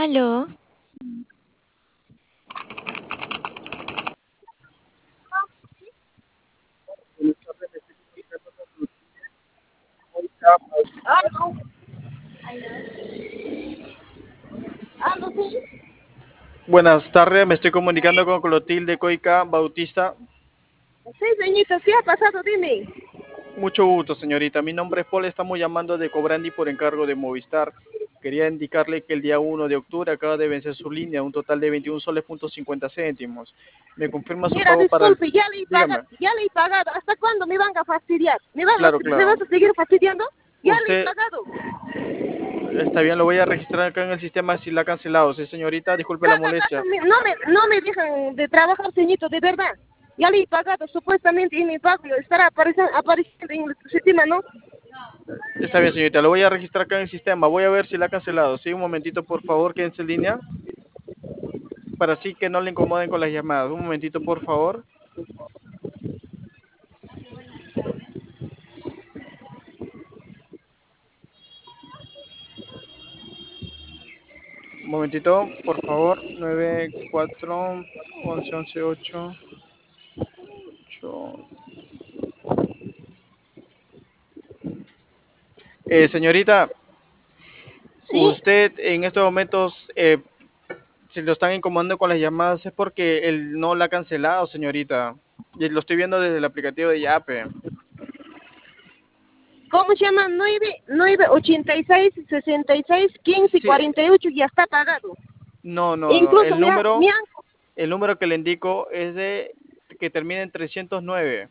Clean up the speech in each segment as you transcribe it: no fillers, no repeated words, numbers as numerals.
Aló, Aló, aló, sí. Buenas tardes, me estoy comunicando con Clotilde Coica Bautista. Sí, señorita, ¿qué ha pasado? Dime. Mucho gusto, señorita. Mi nombre es Paul, estamos llamando de Cobrandi por encargo de Movistar. Quería indicarle que el día 1 de octubre acaba de vencer su línea, un total de 21 soles punto 50 céntimos. ¿Me confirma su Mira, pago para el... disculpe, ya le he pagado, Dígame. ya le he pagado. ¿Hasta cuándo me van a fastidiar? Claro, ¿Me vas claro. a seguir fastidiando? Ya le he Usted, pagado. está bien, lo voy a registrar acá en el sistema si la ha cancelado. Sí, señorita, disculpe la Cada rato molestia. no me dejan de trabajar, señorito, de verdad. Ya le he pagado, supuestamente, y mi pago estará apareciendo en el sistema, ¿no? Está bien, señorita, lo voy a registrar acá en el sistema. Voy a ver si la ha cancelado. Sí, un momentito, por favor, quédense en línea para así que no le incomoden con las llamadas. Un momentito, por favor. Un momentito, por favor. 94 11 11 8 8. Señorita, Sí. usted en estos momentos, si lo están incomodando con las llamadas, es porque él no la ha cancelado, señorita. Y lo estoy viendo desde el aplicativo de Yape. ¿Cómo se llama? Sí, 986-66-15-48, ya está pagado. no, no, no. Incluso El número que le indico es de que termina en 309.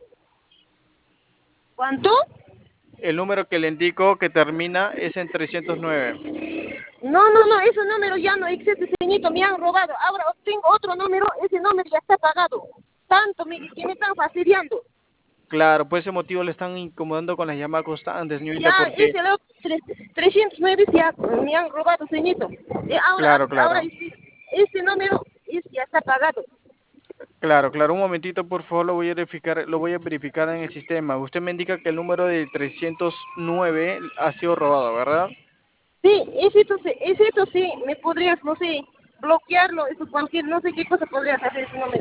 ¿cuánto? El número que le indico que termina es en 309. No, ese número ya no existe, señorito, me han robado. Ahora tengo otro número, ese número ya está pagado. Tanto que me están fastidiando. Claro, por ese motivo le están incomodando con las llamadas constantes, señorita, Ya, porque, ese 309 ya me han robado, señorito. claro, Ahora claro, ese número ya está pagado. claro, un momentito, por favor, lo voy a verificar en el sistema. Usted me indica que el número de 309 ha sido robado, ¿verdad? Sí, ese sí, me podrías, no sé, bloquearlo, eso cualquier, no sé qué cosa podrías hacer ese número.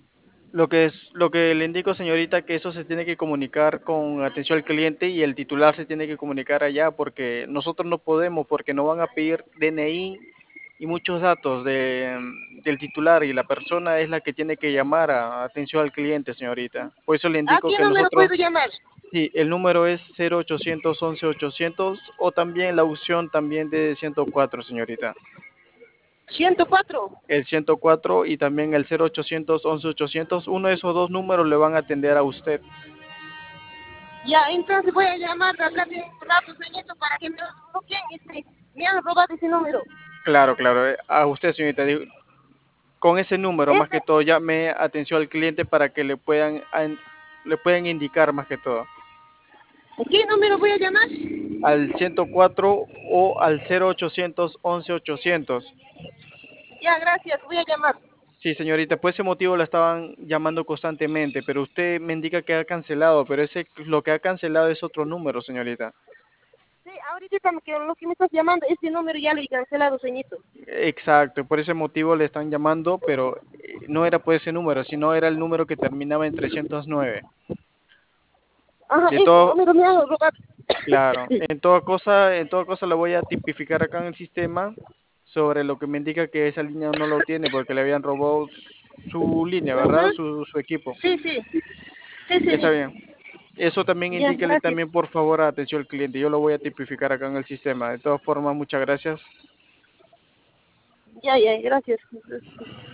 Lo que le indico, señorita, que eso se tiene que comunicar con atención al cliente y el titular se tiene que comunicar allá porque nosotros no podemos, porque nos van a pedir DNI y muchos datos del titular y la persona es la que tiene que llamar a atención al cliente, señorita. Por eso le ¿A indico qué que número nosotros, puedo llamar? sí, el número es 0800 11 800 o también la opción también de 104, señorita. 104. El 104 y también el 0800 11 800, uno de esos dos números le van a atender a usted. Ya, entonces voy a llamar de acá de un rato, señorito, para que me bloqueen me han robado ese número. Claro, a usted, señorita, con ese número más Ese, que todo llame atención al cliente para que le puedan indicar más que todo ¿qué número voy a llamar? al 104 o al 0800 11 800. Ya, gracias, voy a llamar. Sí, señorita, por ese motivo la estaban llamando constantemente, pero usted me indica que ha cancelado, pero lo que ha cancelado es otro número, señorita. Sí, ahorita lo que me estás llamando, este número ya lo he cancelado, señorito. Exacto, por ese motivo le están llamando, pero no era por ese número, sino era el número que terminaba en 309. Ajá, De este todo, número me han robado. claro, en toda cosa lo voy a tipificar acá en el sistema sobre lo que me indica que esa línea no lo tiene porque le habían robado su línea, ¿verdad? Ujú. Su equipo. Sí, Está señorito. bien. Eso también Ya, indíquele gracias. también por favor a atención al cliente. Yo lo voy a tipificar acá en el sistema. De todas formas, muchas gracias. Ya, gracias.